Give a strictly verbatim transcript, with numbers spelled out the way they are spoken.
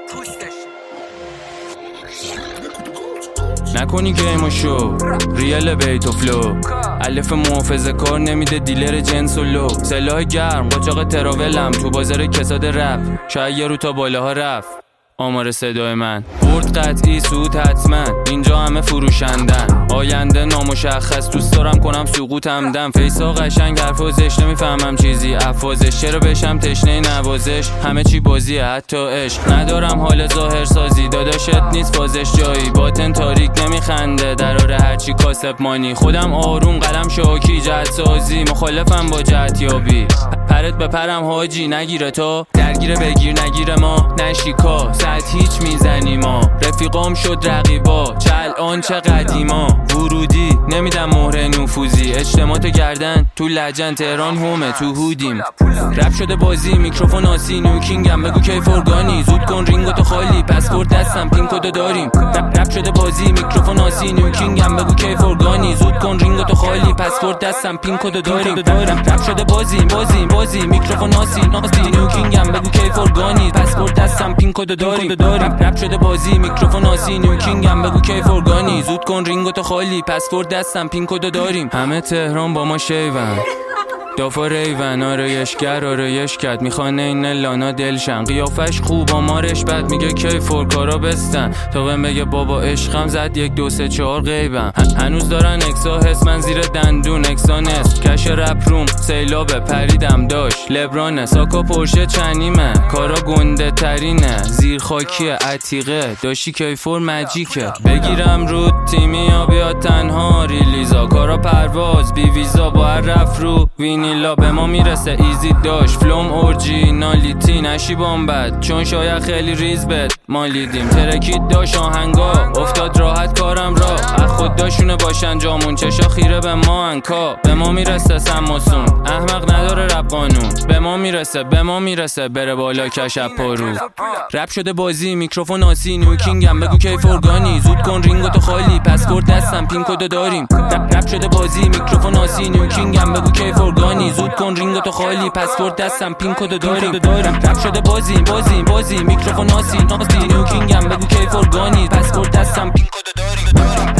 نکنی گیمو شو ریال بیت و فلو الف محافظه کار نمیده دیلر جنس و لو سلاح گرم قاچاق تراولم تو بازار کساد رپ شاید یه رو تا بالاها رفت آمار صدای من برد قطعی سود حتما اینجا همه فروشندن آینده نامشخص دوست دارم کنم سقوط همدم فیسا قشنگ حرفا زشت نمیفهمم چیزی افوازش چرا بشم تشنه نوازش همه چی بازیه حتی عشق ندارم حال ظاهر سازی داداشت نیست فازش جایی باطن تاریک نمیخنده دراره هرچی کاسب مانی خودم آروم قلم شاکی جهت سازی مخالفم با جهت یابی پرت به پرم حاجی نگیره تو درگیره بگیر نگیره ما نشیکا ساعت هیچ میزنی ما رفیقام شد رقیبا چه الان چه قدیما ورودی نمیدم مهره نفوذی اجتماعات گردن تو لجن تهران هومه تو هودیم رپ شده بازی میکروفون آسی نیوکینگم بگو کی فرگانی زود کن رینگو تو خالی پسپورت دستم پین کدو داریم رپ, رپ شده بازی میکروفون آسی نیوکینگم بگو کی فرگانی زود کن رینگو تو خالی پسپورت دستم پین کدو داریم رپ شده بازی بازی بازی میکروفون آسی ناسی نیوکینگم بگو کی فرگانی پسپورت دستم پین کدو داریم رپ شده بازی میکروفون آسی نیوکینگم بگو کی فرگانی زود کن رینگو تو خالی پسپورت دستم پین کدو داریم همه تهران با ما شیون دافا ریون آرایشگر آرایش کرد میخوانه این لانا دلشن قیافش خوب آمارش بد میگه کی فورکارا بستن تا بهم بگه بابا عشقم زد یک دو سه چهار غیبم هنوز دارن اکسا حس من زیر دندون اکسانست کش رپ روم سیلابه پریدم داشت لبرانه ساکا پرشه چنیمه کارا گنده ترینه زیر خاکی عتیقه داشتی کی فور مجیکه بگیرم رو تیمی یا بیاد تنها ریلیزا کارا پرواز بی ویزا با هر رف رو وینیلا به ما میرسه ایزی داشت فلوم اورجینالیتی نشی بامبد چون شاید خیلی ریز بد ما لیدیم ترکید داشت آهنگا افتاد راحت کارم را از خود داشونه باشن جامون چشا خیره به ما انکا به ما میرسه سماسون احمق نداره رپ قانون به ما میرسه به ما میرسه بره بالا کشپ پارو رپ شده بازی میکروفون آسی نیوکینگم بگو کی فرگانی زود کن رینگو تو خالی پسپورت دستم پین کدو داریم رپ, رپ شده بازی میکروفون آسی نیوکینگم بگو کی فرگانی زود کن رینگو تو خالی پسپورت دستم پین کدو داریم رپ شده بازی بازی بازی میکروفون آسی ناسی نیوکینگم بگو کی فرگانی پسپورت دستم پین کدو داریم